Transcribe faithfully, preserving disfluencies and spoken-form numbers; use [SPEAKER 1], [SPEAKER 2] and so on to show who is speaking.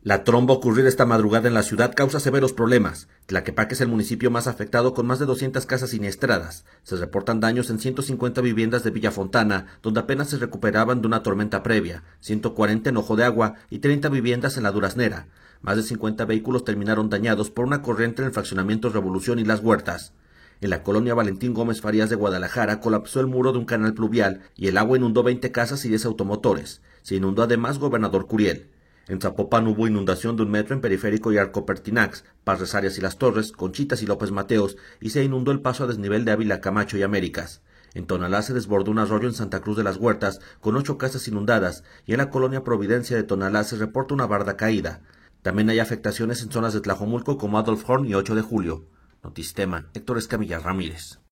[SPEAKER 1] La tromba ocurrida esta madrugada en la ciudad causa severos problemas. Tlaquepaque es el municipio más afectado con más de doscientas casas siniestradas. Se reportan daños en ciento cincuenta viviendas de Villa Fontana, donde apenas se recuperaban de una tormenta previa, ciento cuarenta en Ojo de Agua y treinta viviendas en La Duraznera. Más de cincuenta vehículos terminaron dañados por una corriente en el fraccionamiento Revolución y Las Huertas. En la colonia Valentín Gómez Farías de Guadalajara colapsó el muro de un canal pluvial y el agua inundó veinte casas y diez automotores. Se inundó además Gobernador Curiel. En Zapopan hubo inundación de un metro en Periférico y Arco Pertinax, Parres Arias y Las Torres, Conchitas y López Mateos, y se inundó el paso a desnivel de Ávila Camacho y Américas. En Tonalá se desbordó un arroyo en Santa Cruz de las Huertas, con ocho casas inundadas, y en la colonia Providencia de Tonalá se reporta una barda caída. También hay afectaciones en zonas de Tlajomulco como Adolf Horn y ocho de julio. Notistema, Héctor Escamilla Ramírez.